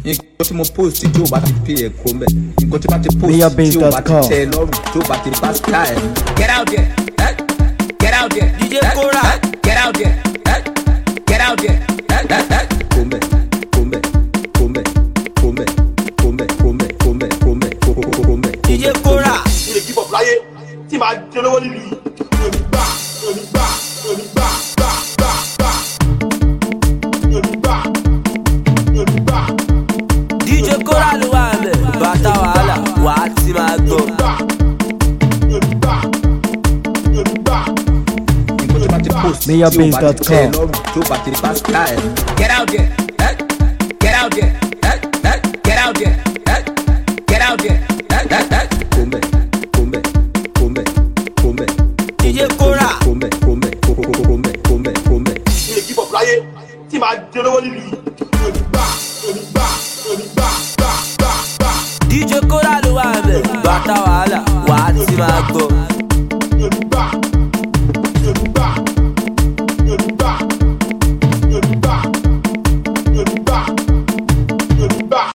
nǹkan tí mo post tí o bá ti pay ẹ̀ kó mẹ́ nǹkan tí bá ti post tí o bá ti tẹ lọ́rùn tí o bá ti pass time. Get out there, get out there, DJ Kora, get out there, get out there. Kó mẹ́, kó mẹ́, kó mẹ́, kó mẹ́, kó mẹ́, kó mẹ́, kó mẹ́, kó mẹ́, kó mẹ́. DJ Kora. Ilé kíkọ̀ láyé tí màá jẹ lọ́wọ́ nílùú yìí. Yorùbá, Yorùbá, Yorùbá, bá, bá, bá. Yorùbá, Yorùbá. DJ Kora ló wà bẹ̀, bàtà wàhálà, wà á ti máa gbọ́. Yorùbá, Yorùbá. Nǹkan tí bá ti post tí o bá ti tẹ lọ́rùn tí o bá ti pass time. Get out there, get out there, get out there, get out there. Kó mẹ́, kó mẹ́, kó mẹ́, kó mẹ́. DJ Kora. Kó mẹ́, kó mẹ́, kó mẹ́, kó mẹ́, kó mẹ́. Ilé kíkọ̀ láyé tí màá jẹ lọ́wọ́ nílùú yìí. Yorùbá, Yorùbá, Yorùbá, bá, bá, bá. DJ Kora ló wà bẹ̀, bàtà wàhálà, wà á ti máa gbọ́. Yorùbá.